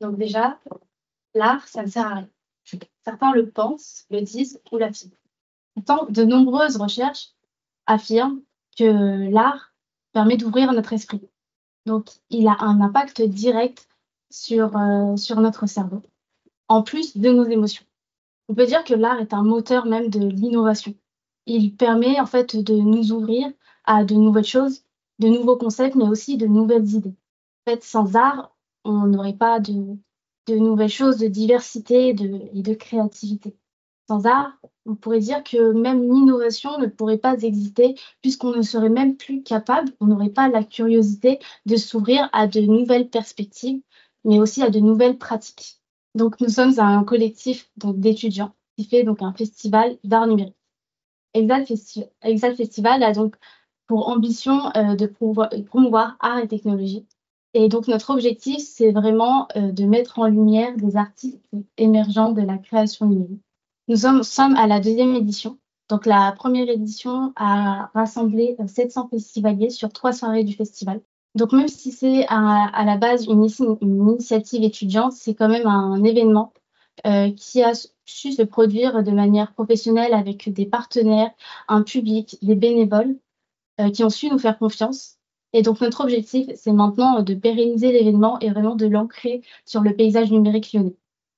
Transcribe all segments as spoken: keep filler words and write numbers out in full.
Donc déjà, l'art, ça ne sert à rien. Certains le pensent, le disent ou l'affirment. Pourtant, de nombreuses recherches affirment que l'art permet d'ouvrir notre esprit. Donc, il a un impact direct sur, euh, sur notre cerveau, en plus de nos émotions. On peut dire que l'art est un moteur même de l'innovation. Il permet en fait de nous ouvrir à de nouvelles choses, de nouveaux concepts, mais aussi de nouvelles idées. En fait, sans art, on n'aurait pas de, de nouvelles choses, de diversité de, et de créativité. Sans art, on pourrait dire que même l'innovation ne pourrait pas exister puisqu'on ne serait même plus capable, on n'aurait pas la curiosité de s'ouvrir à de nouvelles perspectives, mais aussi à de nouvelles pratiques. Donc, nous sommes un collectif donc, d'étudiants qui fait donc un festival d'art numérique. Exalt, Festi Exalt Festival a donc pour ambition euh, de promouvoir, promouvoir art et technologie. Et donc, notre objectif, c'est vraiment euh, de mettre en lumière des artistes émergents de la création numérique. Nous sommes, sommes à la deuxième édition. Donc, la première édition a rassemblé sept cents festivaliers sur trois soirées du festival. Donc, même si c'est à, à la base une, une initiative étudiante, c'est quand même un événement euh, qui a su se produire de manière professionnelle avec des partenaires, un public, des bénévoles euh, qui ont su nous faire confiance. Et donc, notre objectif, c'est maintenant de pérenniser l'événement et vraiment de l'ancrer sur le paysage numérique lyonnais.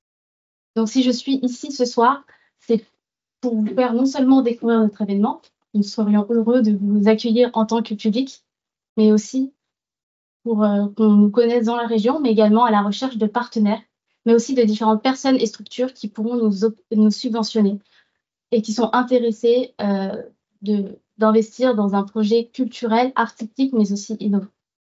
Donc, si je suis ici ce soir, c'est pour vous faire non seulement découvrir notre événement, nous serions heureux de vous accueillir en tant que public, mais aussi pour euh, qu'on nous connaisse dans la région, mais également à la recherche de partenaires, mais aussi de différentes personnes et structures qui pourront nous, nous subventionner et qui sont intéressées euh, de, d'investir dans un projet culturel, artistique, mais aussi innovant.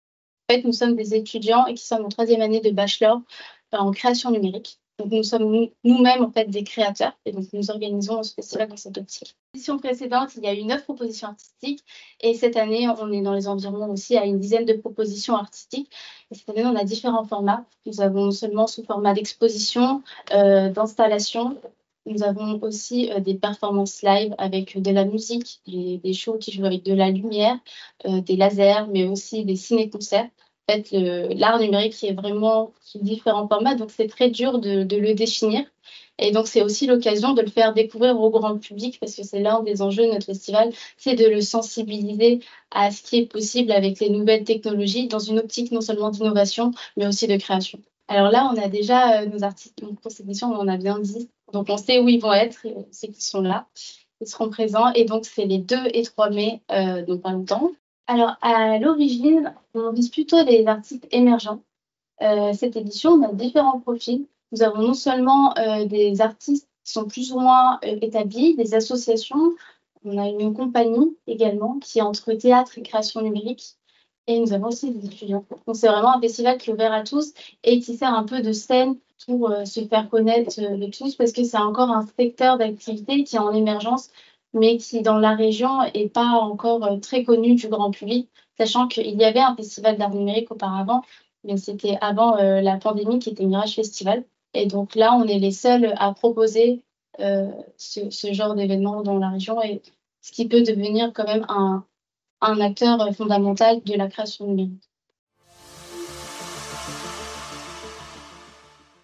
En fait, nous sommes des étudiants et qui sommes en troisième année de bachelor en création numérique. Donc, nous sommes nous-mêmes en fait des créateurs et donc nous organisons ce festival dans cette optique. L'édition précédente, il y a eu neuf propositions artistiques et cette année, on est dans les environs aussi à une dizaine de propositions artistiques. Et cette année, on a différents formats. Nous avons non seulement sous format d'exposition, euh, d'installation. Nous avons aussi euh, des performances live avec de la musique, des, des shows qui jouent avec de la lumière, euh, des lasers, mais aussi des ciné-concerts. En fait, l'art numérique qui est vraiment sous différents formats, donc c'est très dur de, de le définir. Et donc, c'est aussi l'occasion de le faire découvrir au grand public parce que c'est l'un des enjeux de notre festival, c'est de le sensibiliser à ce qui est possible avec les nouvelles technologies dans une optique non seulement d'innovation, mais aussi de création. Alors là, on a déjà euh, nos artistes en consécration, on en a bien dit. Donc, on sait où ils vont être, on sait qu'ils sont là, ils seront présents. Et donc, c'est les deux et trois mai, euh, donc pas longtemps. Alors, à l'origine, on vise plutôt les artistes émergents. Euh, cette édition, on a différents profils. Nous avons non seulement euh, des artistes qui sont plus ou moins euh, établis, des associations, on a une compagnie également qui est entre théâtre et création numérique. Et nous avons aussi des étudiants. Donc, c'est vraiment un festival qui est ouvert à tous et qui sert un peu de scène pour euh, se faire connaître euh, de tous parce que c'est encore un secteur d'activité qui est en émergence mais qui, dans la région, n'est pas encore euh, très connu du grand public, sachant qu'il y avait un festival d'art numérique auparavant, mais c'était avant euh, la pandémie qui était Mirage Festival. Et donc là, on est les seuls à proposer euh, ce, ce genre d'événement dans la région, et ce qui peut devenir quand même un, un acteur fondamental de la création numérique.